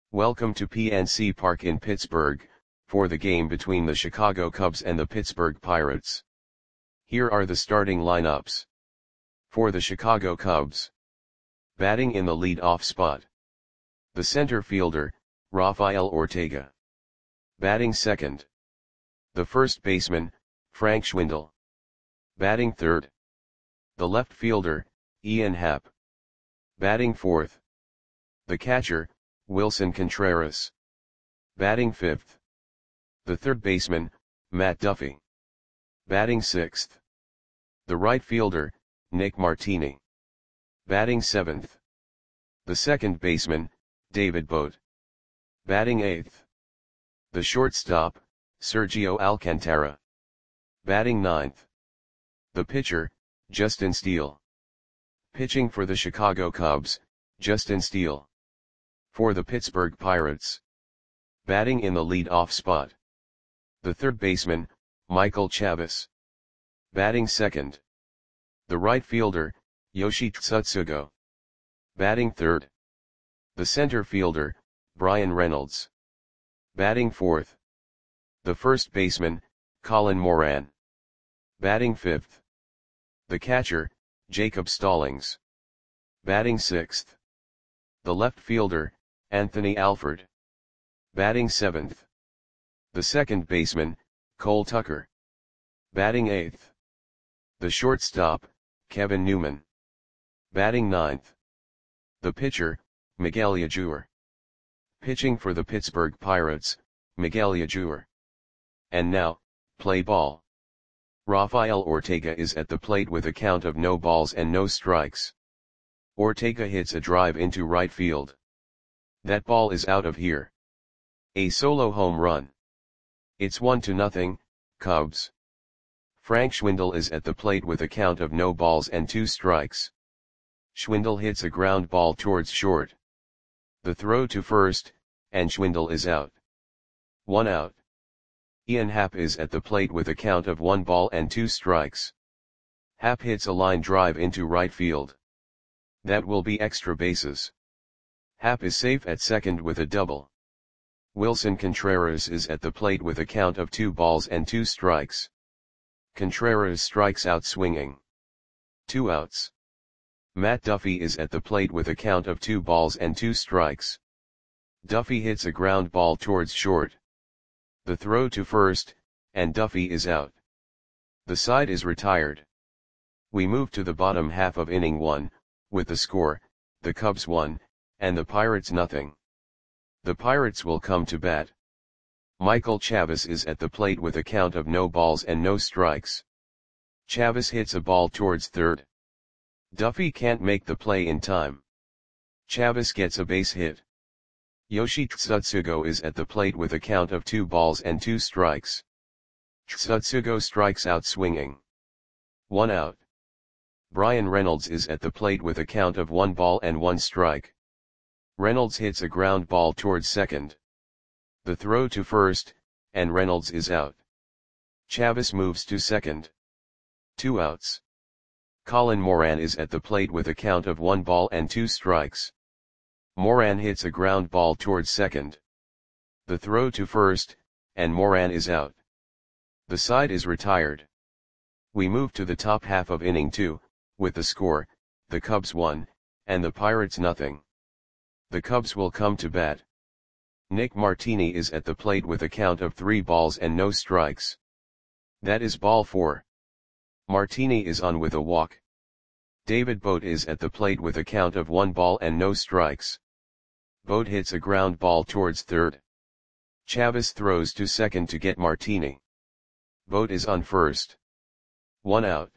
Welcome to PNC Park in Pittsburgh, for the game between the Chicago Cubs and the Pittsburgh Pirates. Here are the starting lineups. For the Chicago Cubs. Batting in the lead-off spot. The center fielder, Rafael Ortega. Batting second. The first baseman, Frank Schwindel. Batting third. The left fielder, Ian Happ. Batting fourth. The catcher, Willson Contreras. Batting fifth. The third baseman, Matt Duffy. Batting sixth. The right fielder, Nick Martini. Batting seventh. The second baseman, David Bote. Batting eighth. The shortstop, Sergio Alcantara. Batting ninth. The pitcher, Justin Steele. Pitching for the Chicago Cubs, Justin Steele. For the Pittsburgh Pirates. Batting in the lead-off spot. The third baseman, Michael Chavis. Batting second. The right fielder, Yoshi Tsutsugo. Batting third. The center fielder, Bryan Reynolds. Batting fourth. The first baseman, Colin Moran. Batting fifth. The catcher, Jacob Stallings. Batting sixth. The left fielder, Anthony Alford. Batting seventh. The second baseman, Cole Tucker. Batting eighth. The shortstop, Kevin Newman. Batting ninth. The pitcher, Miguel Yajur. Pitching for the Pittsburgh Pirates, Miguel Yajur. And now, play ball. Rafael Ortega is at the plate with a count of no balls and no strikes. Ortega hits a drive into right field. That ball is out of here. A solo home run. It's 1-0, Cubs. Frank Schwindel is at the plate with a count of no balls and 2 strikes. Schwindel hits a ground ball towards short. The throw to first, and Schwindel is out. 1 out. Ian Happ is at the plate with a count of 1 ball and 2 strikes. Happ hits a line drive into right field. That will be extra bases. Happ is safe at second with a double. Willson Contreras is at the plate with a count of 2 balls and 2 strikes. Contreras strikes out swinging. 2 outs. Matt Duffy is at the plate with a count of 2 balls and 2 strikes. Duffy hits a ground ball towards short. The throw to first, and Duffy is out. The side is retired. We move to the bottom half of inning 1, with the score, the Cubs 1, and the Pirates 0. The Pirates will come to bat. Michael Chavis is at the plate with a count of no balls and no strikes. Chavis hits a ball towards third. Duffy can't make the play in time. Chavis gets a base hit. Yoshi Tsutsugo is at the plate with a count of 2 balls and 2 strikes. Tsutsugo strikes out swinging. 1 out. Bryan Reynolds is at the plate with a count of 1 ball and 1 strike. Reynolds hits a ground ball towards second. The throw to first, and Reynolds is out. Chavis moves to second. 2 outs. Colin Moran is at the plate with a count of 1 ball and 2 strikes. Moran hits a ground ball towards second. The throw to first, and Moran is out. The side is retired. We move to the top half of inning 2, with the score, the Cubs 1, and the Pirates 0. The Cubs will come to bat. Nick Martini is at the plate with a count of 3 balls and no strikes. That is ball 4. Martini is on with a walk. David Bote is at the plate with a count of 1 ball and no strikes. Bote hits a ground ball towards third. Chavis throws to second to get Martini. Bote is on first. 1 out.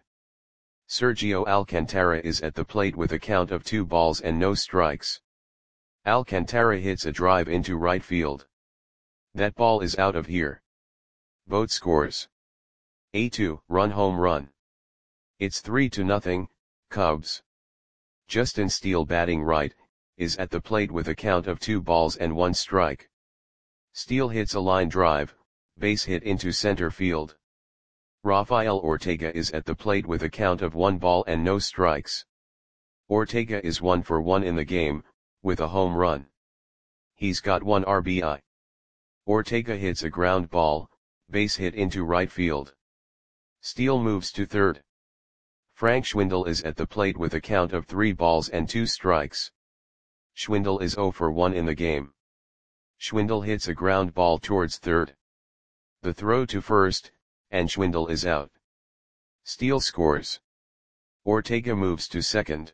Sergio Alcantara is at the plate with a count of 2 balls and no strikes. Alcantara hits a drive into right field. That ball is out of here. Bote scores. A 2-run home run. It's 3-0, Cubs. Justin Steele batting right, is at the plate with a count of 2 balls and 1 strike. Steele hits a line drive, base hit into center field. Rafael Ortega is at the plate with a count of 1 ball and no strikes. Ortega is 1 for 1 in the game, with a home run. He's got 1 RBI. Ortega hits a ground ball, base hit into right field. Steele moves to third. Frank Schwindel is at the plate with a count of 3 balls and 2 strikes. Schwindel is 0 for 1 in the game. Schwindel hits a ground ball towards third. The throw to first, and Schwindel is out. Steele scores. Ortega moves to second.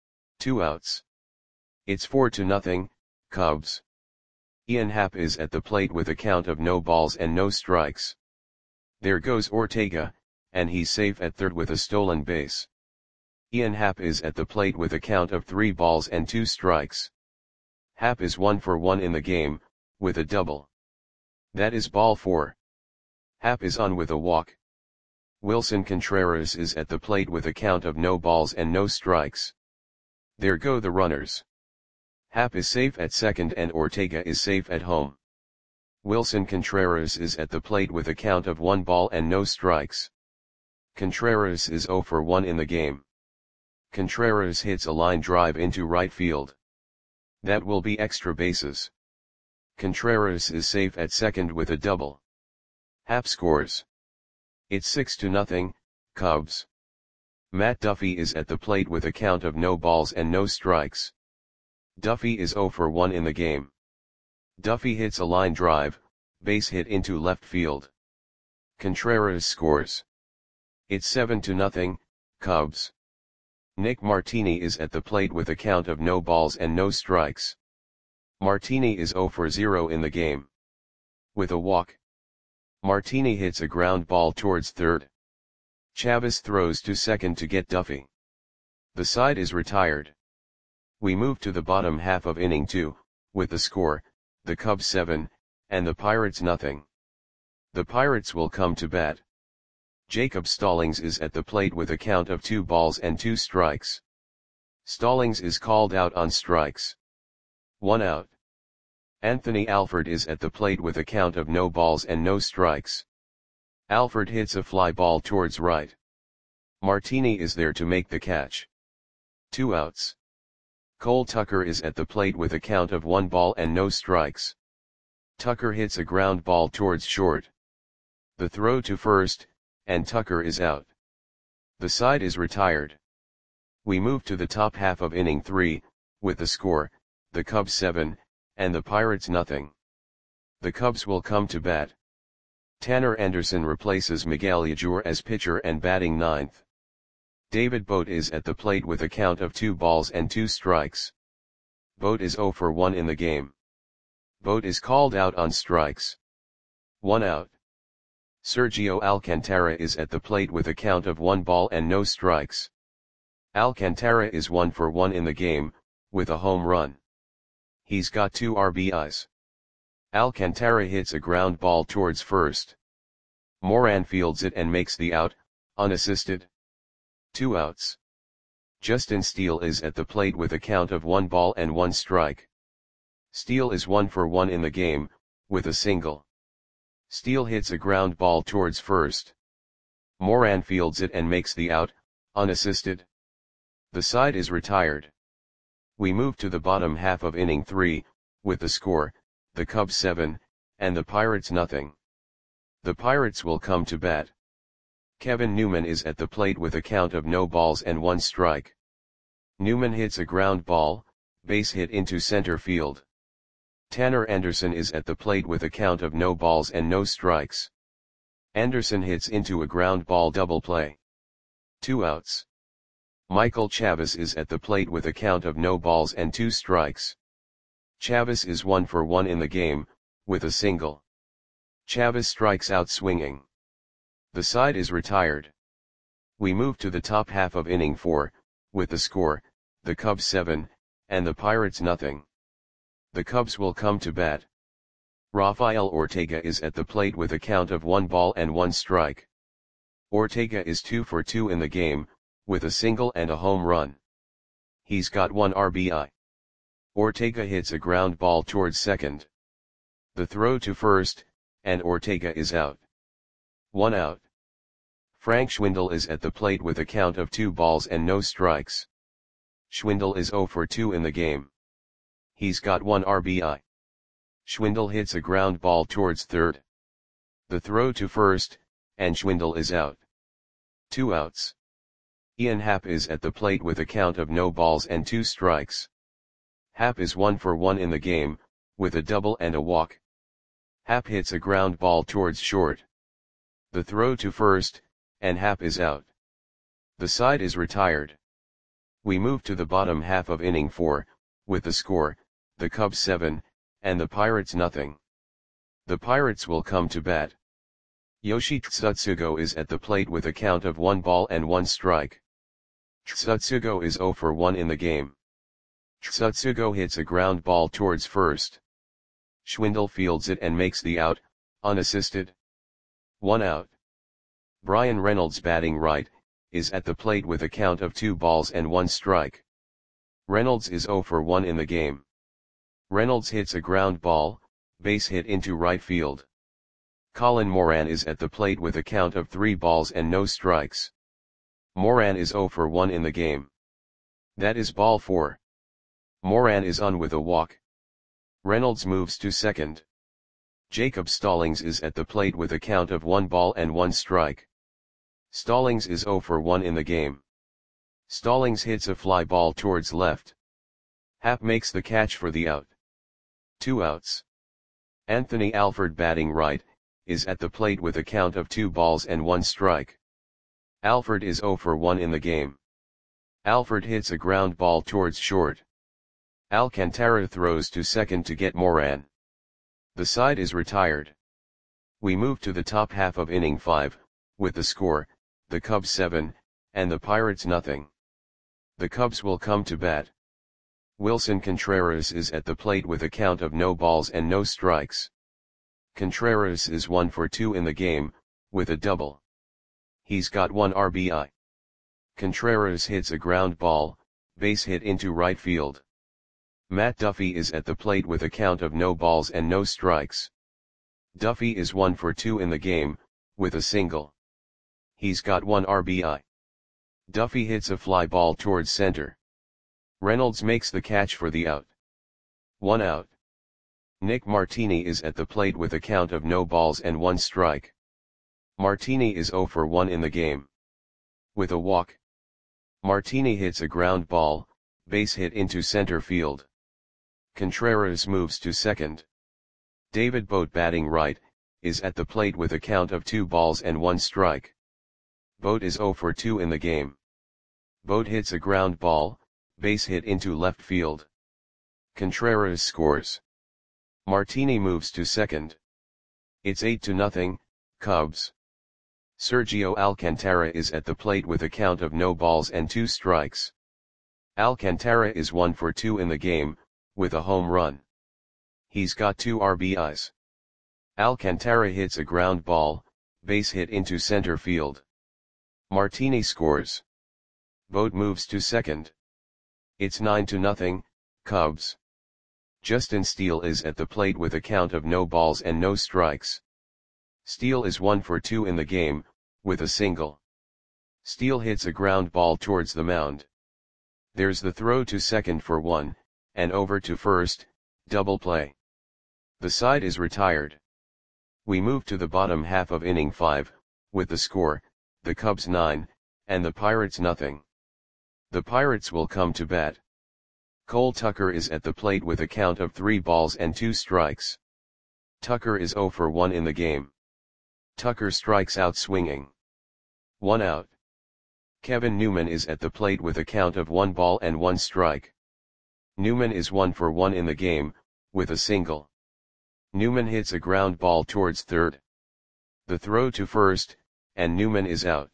2 outs. It's 4-0, Cubs. Ian Happ is at the plate with a count of no balls and no strikes. There goes Ortega, and he's safe at third with a stolen base. Ian Happ is at the plate with a count of 3 balls and 2 strikes. Happ is 1 for 1 in the game, with a double. That is ball 4. Happ is on with a walk. Wilson Contreras is at the plate with a count of no balls and no strikes. There go the runners. Happ is safe at second and Ortega is safe at home. Wilson Contreras is at the plate with a count of 1 ball and no strikes. Contreras is 0 for 1 in the game. Contreras hits a line drive into right field. That will be extra bases. Contreras is safe at second with a double. Happ scores. It's 6-0, Cubs. Matt Duffy is at the plate with a count of no balls and no strikes. Duffy is 0 for 1 in the game. Duffy hits a line drive, base hit into left field. Contreras scores. It's 7-0, Cubs. Nick Martini is at the plate with a count of no balls and no strikes. Martini is 0 for 0 in the game. With a walk. Martini hits a ground ball towards third. Chavez throws to second to get Duffy. The side is retired. We move to the bottom half of inning 2, with the score, the Cubs 7, and the Pirates nothing. The Pirates will come to bat. Jacob Stallings is at the plate with a count of 2 balls and 2 strikes. Stallings is called out on strikes. 1 out. Anthony Alford is at the plate with a count of no balls and no strikes. Alford hits a fly ball towards right. Martini is there to make the catch. 2 outs. Cole Tucker is at the plate with a count of 1 ball and no strikes. Tucker hits a ground ball towards short. The throw to first, and Tucker is out. The side is retired. We move to the top half of inning 3, with the score, the Cubs 7, and the Pirates nothing. The Cubs will come to bat. Tanner Anderson replaces Miguel Yajur as pitcher and batting 9th. David Bote is at the plate with a count of 2 balls and 2 strikes. Bote is 0 for 1 in the game. Bote is called out on strikes. 1 out. Sergio Alcantara is at the plate with a count of 1 ball and no strikes. Alcantara is 1 for 1 in the game, with a home run. He's got 2 RBIs. Alcantara hits a ground ball towards first. Moran fields it and makes the out, unassisted. 2 outs. Justin Steele is at the plate with a count of 1 ball and 1 strike. Steele is 1 for 1 in the game, with a single. Steele hits a ground ball towards first. Moran fields it and makes the out, unassisted. The side is retired. We move to the bottom half of inning 3, with the score, the Cubs 7, and the Pirates nothing. The Pirates will come to bat. Kevin Newman is at the plate with a count of no balls and 1 strike. Newman hits a ground ball, base hit into center field. Tanner Anderson is at the plate with a count of no balls and no strikes. Anderson hits into a ground ball double play. 2 outs. Michael Chavez is at the plate with a count of no balls and 2 strikes. Chavez is 1 for 1 in the game, with a single. Chavez strikes out swinging. The side is retired. We move to the top half of inning 4, with the score, the Cubs 7, and the Pirates nothing. The Cubs will come to bat. Rafael Ortega is at the plate with a count of 1 ball and 1 strike. Ortega is 2 for 2 in the game, with a single and a home run. He's got 1 RBI. Ortega hits a ground ball towards second. The throw to first, and Ortega is out. 1 out. Frank Schwindel is at the plate with a count of 2 balls and no strikes. Schwindel is 0 for 2 in the game. He's got 1 RBI. Schwindel hits a ground ball towards third. The throw to first, and Schwindel is out. 2 outs. Ian Happ is at the plate with a count of no balls and 2 strikes. Happ is 1 for 1 in the game, with a double and a walk. Happ hits a ground ball towards short. The throw to first, and Happ is out. The side is retired. We move to the bottom half of inning 4, with the score, the Cubs 7, and the Pirates nothing. The Pirates will come to bat. Yoshi Tsutsugo is at the plate with a count of 1 ball and 1 strike. Tsutsugo is 0 for 1 in the game. Tsutsugo hits a ground ball towards first. Schwindel fields it and makes the out, unassisted. 1 out. Brian Reynolds, batting right, is at the plate with a count of 2 balls and 1 strike. Reynolds is 0 for 1 in the game. Reynolds hits a ground ball, base hit into right field. Colin Moran is at the plate with a count of 3 balls and no strikes. Moran is 0 for 1 in the game. That is ball 4. Moran is on with a walk. Reynolds moves to second. Jacob Stallings is at the plate with a count of 1 ball and 1 strike. Stallings is 0 for 1 in the game. Stallings hits a fly ball towards left. Happ makes the catch for the out. 2 outs. Anthony Alford, batting right, is at the plate with a count of 2 balls and 1 strike. Alford is 0 for 1 in the game. Alford hits a ground ball towards short. Alcantara throws to second to get Moran. The side is retired. We move to the top half of inning 5, with the score, the Cubs 7, and the Pirates nothing. The Cubs will come to bat. Wilson Contreras is at the plate with a count of no balls and no strikes. Contreras is 1 for 2 in the game, with a double. He's got 1 RBI. Contreras hits a ground ball, base hit into right field. Matt Duffy is at the plate with a count of no balls and no strikes. Duffy is 1 for 2 in the game, with a single. He's got 1 RBI. Duffy hits a fly ball towards center. Reynolds makes the catch for the out. 1 out. Nick Martini is at the plate with a count of no balls and 1 strike. Martini is 0 for 1 in the game. With a walk. Martini hits a ground ball, base hit into center field. Contreras moves to second. David Bote, batting right, is at the plate with a count of 2 balls and 1 strike. Bote is 0 for 2 in the game. Bote hits a ground ball, base hit into left field. Contreras scores. Martini moves to second. It's 8-0, Cubs. Sergio Alcantara is at the plate with a count of no balls and 2 strikes. Alcantara is 1 for 2 in the game, with a home run. He's got 2 RBIs. Alcantara hits a ground ball, base hit into center field. Martini scores. Bote moves to second. It's 9-0, Cubs. Justin Steele is at the plate with a count of no balls and no strikes. Steele is 1 for 2 in the game, with a single. Steele hits a ground ball towards the mound. There's the throw to second for 1, and over to first, double play. The side is retired. We move to the bottom half of inning 5, with the score, the Cubs 9, and the Pirates nothing. The Pirates will come to bat. Cole Tucker is at the plate with a count of 3 balls and 2 strikes. Tucker is 0 for 1 in the game. Tucker strikes out swinging. 1 out. Kevin Newman is at the plate with a count of 1 ball and 1 strike. Newman is 1 for 1 in the game, with a single. Newman hits a ground ball towards third. The throw to first, and Newman is out.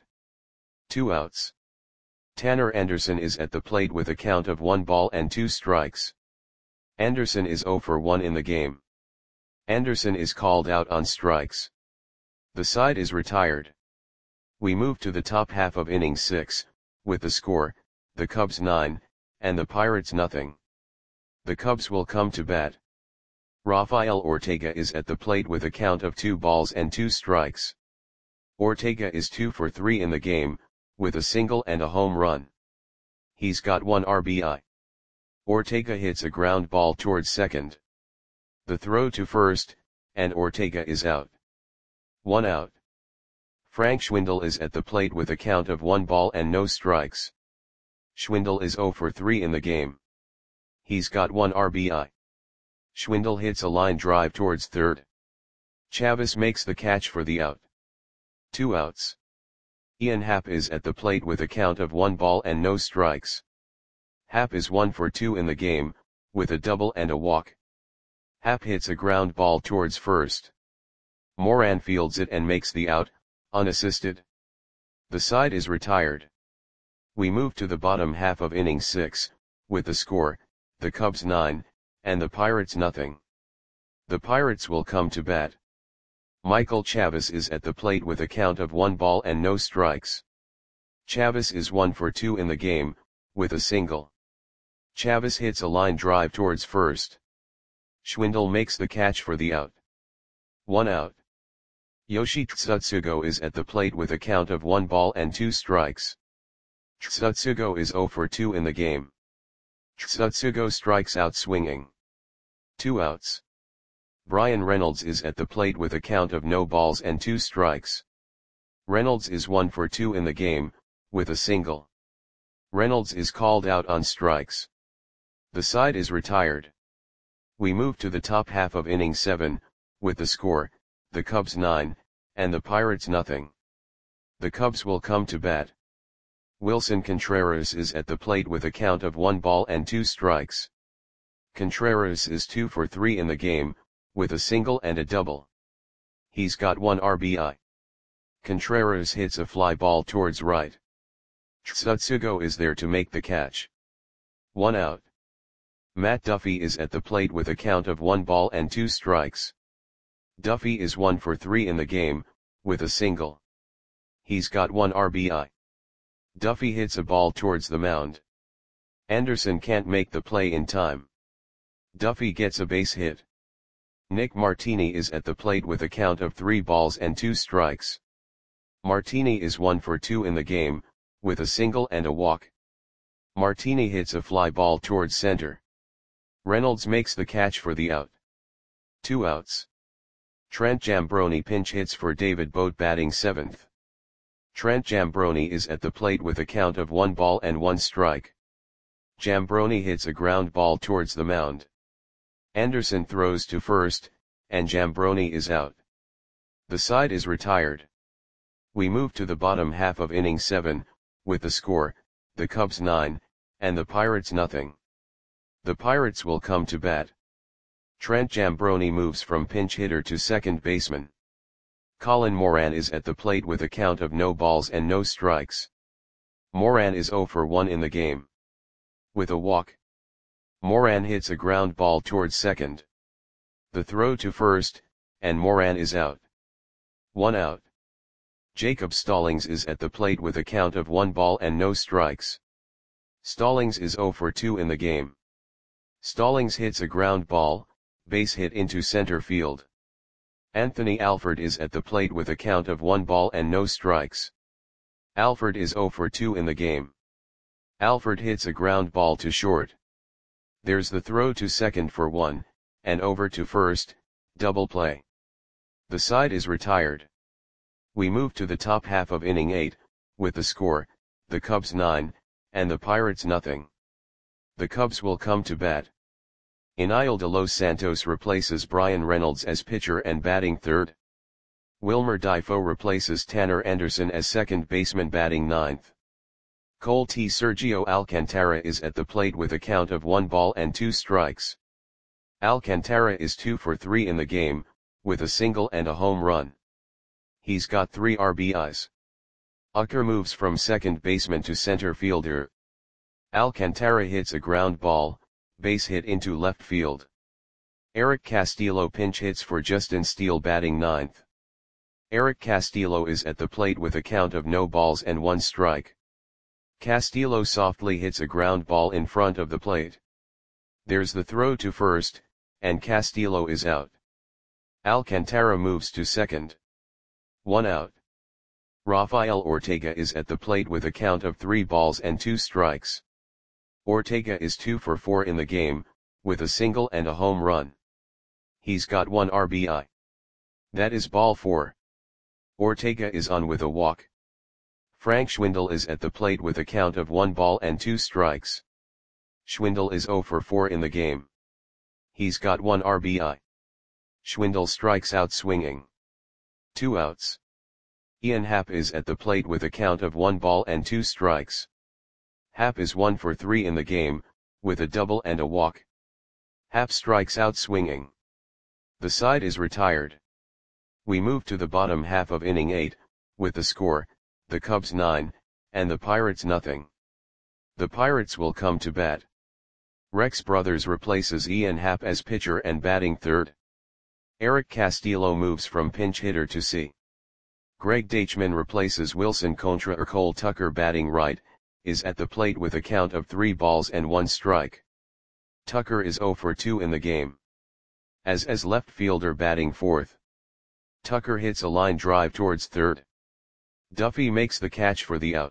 2 outs. Tanner Anderson is at the plate with a count of 1 ball and 2 strikes. Anderson is 0 for 1 in the game. Anderson is called out on strikes. The side is retired. We move to the top half of inning 6, with the score, the Cubs 9, and the Pirates nothing. The Cubs will come to bat. Rafael Ortega is at the plate with a count of 2 balls and 2 strikes. Ortega is 2 for 3 in the game, with a single and a home run. He's got 1 RBI. Ortega hits a ground ball towards second. The throw to first, and Ortega is out. 1 out. Frank Schwindel is at the plate with a count of 1 ball and no strikes. Schwindel is 0 for 3 in the game. He's got 1 RBI. Schwindel hits a line drive towards third. Chavis makes the catch for the out. 2 outs. Ian Happ is at the plate with a count of 1 ball and no strikes. Happ is 1 for 2 in the game, with a double and a walk. Happ hits a ground ball towards first. Moran fields it and makes the out, unassisted. The side is retired. We move to the bottom half of inning 6, with the score, the Cubs 9, and the Pirates nothing. The Pirates will come to bat. Michael Chavis is at the plate with a count of 1 ball and no strikes. Chavis is 1 for 2 in the game, with a single. Chavis hits a line drive towards first. Schwindel makes the catch for the out. 1 out. Yoshi Tsutsugo is at the plate with a count of 1 ball and 2 strikes. Tsutsugo is 0 for 2 in the game. Tsutsugo strikes out swinging. 2 outs. Brian Reynolds is at the plate with a count of no balls and 2 strikes. Reynolds is 1 for 2 in the game, with a single. Reynolds is called out on strikes. The side is retired. We move to the top half of inning 7, with the score, the Cubs 9, and the Pirates nothing. The Cubs will come to bat. Wilson Contreras is at the plate with a count of 1 ball and 2 strikes. Contreras is 2 for 3 in the game, with a single and a double. He's got 1 RBI. Contreras hits a fly ball towards right. Tsutsugo is there to make the catch. 1 out. Matt Duffy is at the plate with a count of 1 ball and 2 strikes. Duffy is 1 for 3 in the game, with a single. He's got 1 RBI. Duffy hits a ball towards the mound. Anderson can't make the play in time. Duffy gets a base hit. Nick Martini is at the plate with a count of 3 balls and 2 strikes. Martini is 1 for 2 in the game, with a single and a walk. Martini hits a fly ball towards center. Reynolds makes the catch for the out. 2 outs. Trent Jambroni pinch hits for David Bote batting 7th. Trent Jambroni is at the plate with a count of 1 ball and 1 strike. Jambroni hits a ground ball towards the mound. Anderson throws to first, and Jambroni is out. The side is retired. We move to the bottom half of inning 7, with the score, the Cubs 9, and the Pirates nothing. The Pirates will come to bat. Trent Jambroni moves from pinch hitter to second baseman. Colin Moran is at the plate with a count of no balls and no strikes. Moran is 0 for 1 in the game. With a walk. Moran hits a ground ball towards second. The throw to first, and Moran is out. 1 out. Jacob Stallings is at the plate with a count of 1 ball and no strikes. Stallings is 0 for 2 in the game. Stallings hits a ground ball, base hit into center field. Anthony Alford is at the plate with a count of 1 ball and no strikes. Alford is 0 for 2 in the game. Alford hits a ground ball to short. There's the throw to second for 1, and over to first, double play. The side is retired. We move to the top half of inning 8, with the score, the Cubs 9, and the Pirates nothing. The Cubs will come to bat. Iniel de Los Santos replaces Brian Reynolds as pitcher and batting third. Wilmer Difo replaces Tanner Anderson as second baseman batting ninth. Cole T. Sergio Alcantara is at the plate with a count of 1 ball and 2 strikes. Alcantara is 2 for 3 in the game, with a single and a home run. He's got 3 RBIs. Ucker moves from second baseman to center fielder. Alcantara hits a ground ball, base hit into left field. Eric Castillo pinch hits for Justin Steele batting ninth. Eric Castillo is at the plate with a count of no balls and 1 strike. Castillo softly hits a ground ball in front of the plate. There's the throw to first, and Castillo is out. Alcantara moves to second. 1 out. Rafael Ortega is at the plate with a count of 3 balls and 2 strikes. Ortega is 2 for 4 in the game, with a single and a home run. He's got 1 RBI. That is ball 4. Ortega is on with a walk. Frank Schwindel is at the plate with a count of 1 ball and 2 strikes. Schwindel is 0 for 4 in the game. He's got 1 RBI. Schwindel strikes out swinging. 2 outs. Ian Happ is at the plate with a count of 1 ball and 2 strikes. Happ is 1 for 3 in the game, with a double and a walk. Happ strikes out swinging. The side is retired. We move to the bottom half of inning 8, with the score, the Cubs 9, and the Pirates nothing. The Pirates will come to bat. Rex Brothers replaces Ian Happ as pitcher and batting third. Eric Castillo moves from pinch hitter to C. Greg Deichmann replaces Wilson Contra or Cole Tucker batting right, is at the plate with a count of 3 balls and 1 strike. Tucker is 0 for 2 in the game. As left fielder batting fourth. Tucker hits a line drive towards third. Duffy makes the catch for the out.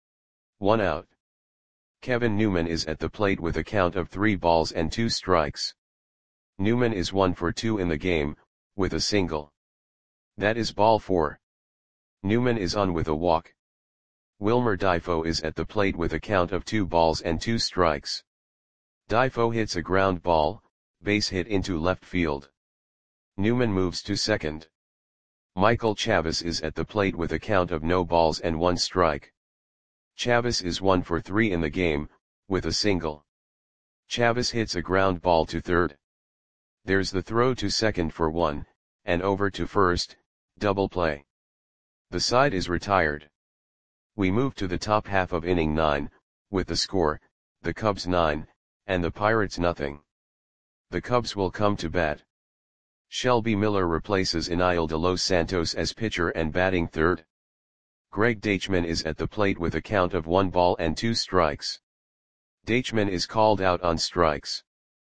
1 out. Kevin Newman is at the plate with a count of 3 balls and 2 strikes. Newman is 1 for 2 in the game, with a single. That is ball 4. Newman is on with a walk. Wilmer Difo is at the plate with a count of 2 balls and 2 strikes. Difo hits a ground ball, base hit into left field. Newman moves to second. Michael Chavis is at the plate with a count of no balls and 1 strike. Chavis is 1 for 3 in the game, with a single. Chavis hits a ground ball to third. There's the throw to second for 1, and over to first, double play. The side is retired. We move to the top half of inning 9, with the score, the Cubs 9, and the Pirates nothing. The Cubs will come to bat. Shelby Miller replaces Eniel de Los Santos as pitcher and batting third. Greg Deichmann is at the plate with a count of 1 ball and 2 strikes. Deichmann is called out on strikes.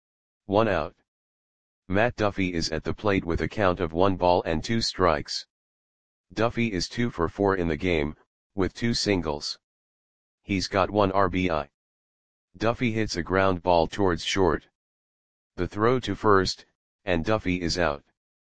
1 out. Matt Duffy is at the plate with a count of 1 ball and 2 strikes. Duffy is 2 for 4 in the game, with 2 singles. He's got 1 RBI. Duffy hits a ground ball towards short. The throw to first, and Duffy is out.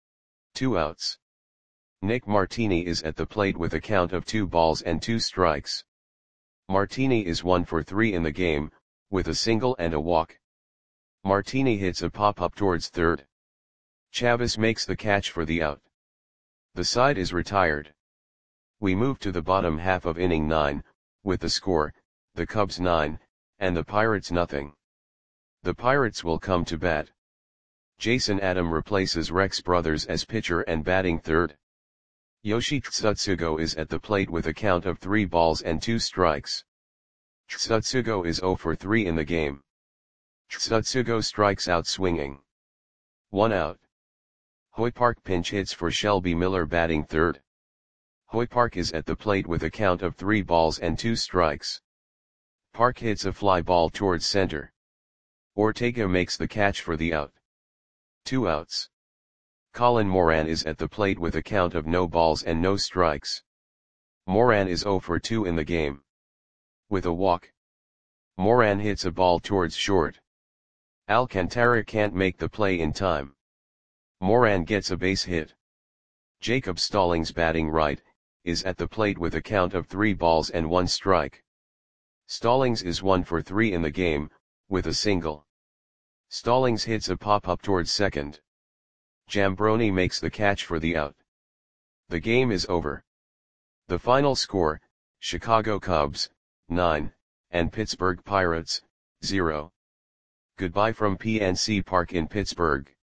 2 outs. Nick Martini is at the plate with a count of 2 balls and 2 strikes. Martini is 1 for 3 in the game, with a single and a walk. Martini hits a pop-up towards third. Chavis makes the catch for the out. The side is retired. We move to the bottom half of inning 9, with the score, the Cubs 9, and the Pirates nothing. The Pirates will come to bat. Jason Adam replaces Rex Brothers as pitcher and batting third. Yoshi Tsutsugo is at the plate with a count of 3 balls and 2 strikes. Tsutsugo is 0 for 3 in the game. Tsutsugo strikes out swinging. 1 out. Hoy Park pinch hits for Shelby Miller batting third. Hoy Park is at the plate with a count of 3 balls and 2 strikes. Park hits a fly ball towards center. Ortega makes the catch for the out. 2 outs. Colin Moran is at the plate with a count of no balls and no strikes. Moran is 0 for 2 in the game. With a walk. Moran hits a ball towards short. Alcantara can't make the play in time. Moran gets a base hit. Jacob Stallings batting right, is at the plate with a count of 3 balls and 1 strike. Stallings is 1 for 3 in the game, with a single. Stallings hits a pop-up towards second. Jambroni makes the catch for the out. The game is over. The final score, Chicago Cubs, 9, and Pittsburgh Pirates, 0. Goodbye from PNC Park in Pittsburgh.